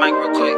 mic real quick.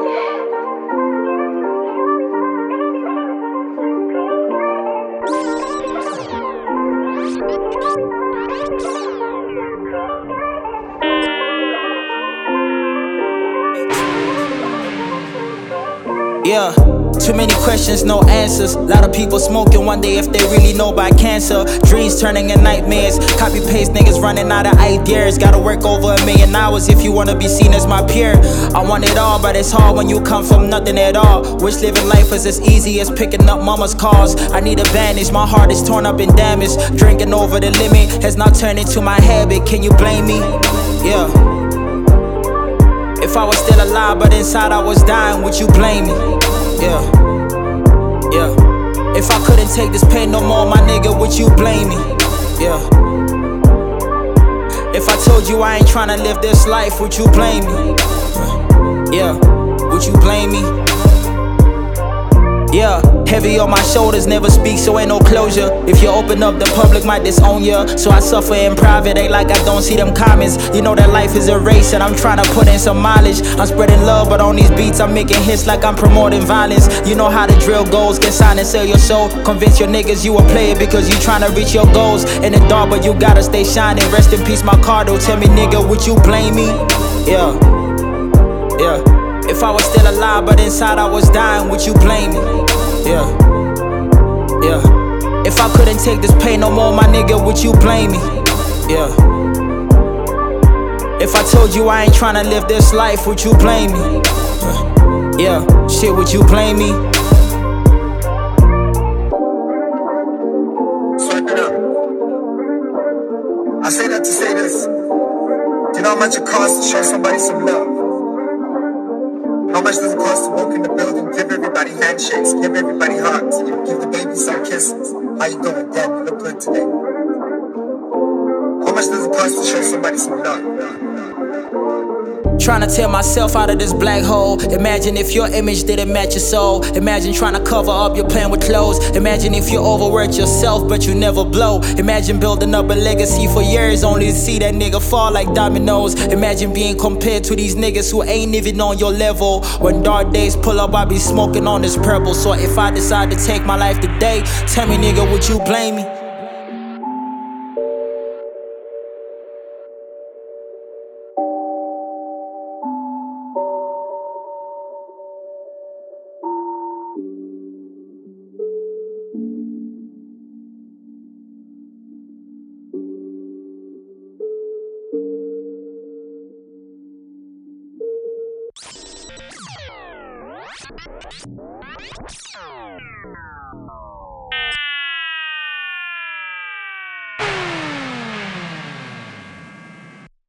Yeah, too many questions, no answers. A lot of people smoking, one day if they really know about cancer. Dreams turning into nightmares. Copy paste niggas running out of ideas. Gotta work over 1,000,000 hours if you wanna be seen as my peer. I want it all, but it's hard when you come from nothing at all. Wish living life was as easy as picking up mama's calls. I need a bandage, my heart is torn up and damaged. Drinking over the limit has now turned into my habit. Can you blame me? Yeah. If I was still alive, but inside I was dying, would you blame me? Yeah, yeah. If I couldn't take this pain no more, my nigga, would you blame me? Yeah. If I told you I ain't tryna live this life, would you blame me? Yeah, would you blame me? Yeah, heavy on my shoulders, never speak, so ain't no closure. If you open up, the public might disown ya. So I suffer in private, ain't like I don't see them comments. You know that life is a race and I'm trying to put in some mileage. I'm spreading love, but on these beats I'm making hits like I'm promoting violence. You know how the drill goes, get signed and sell your soul. Convince your niggas you a player because you trying to reach your goals. In the dark, but you gotta stay shining. Rest in peace, my cardo. Tell me, nigga, would you blame me? Yeah, yeah. If I was still alive, but inside I was dying, would you blame me? Yeah, yeah. If I couldn't take this pain no more, my nigga, would you blame me? Yeah. If I told you I ain't tryna live this life, would you blame me? Yeah, shit, would you blame me? Swipe it up. I say that to say this. Do you know how much it costs to show somebody some love? How much does it cost to walk in the building, give everybody handshakes, give everybody hugs, give the baby some kisses? How you doing, Dad? You look good today. How much does it cost to show somebody some love? Trying to tear myself out of this black hole. Imagine if your image didn't match your soul. Imagine trying to cover up your plan with clothes. Imagine if you overworked yourself but you never blow. Imagine building up a legacy for years only to see that nigga fall like dominoes. Imagine being compared to these niggas who ain't even on your level. When dark days pull up, I be smoking on this purple. So if I decide to take my life today, tell me, nigga, would you blame me?